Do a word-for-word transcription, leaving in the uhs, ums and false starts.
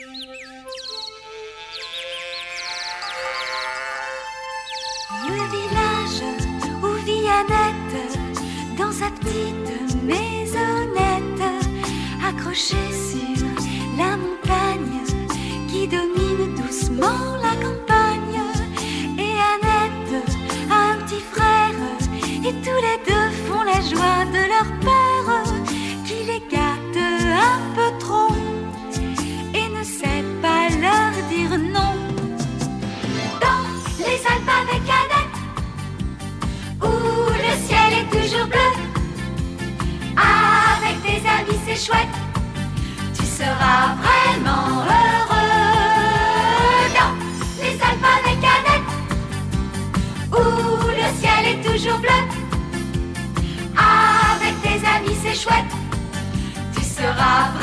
Le village où vit Annette, dans sa petite maisonnette, accrochée sur la montagne qui domine doucement la campagne. Et Annette a un petit frère, et tous les deux font la joie de leur père, qui les gâte un peu trop et ne sait pas leur dire non. Dans les Alpes avec Annette, où le ciel est toujours bleu, avec tes amis c'est chouette, tu seras vraiment heureux. Dans les Alpes avec Annette, où le ciel est toujours bleu, avec tes amis c'est chouette, tu seras vraiment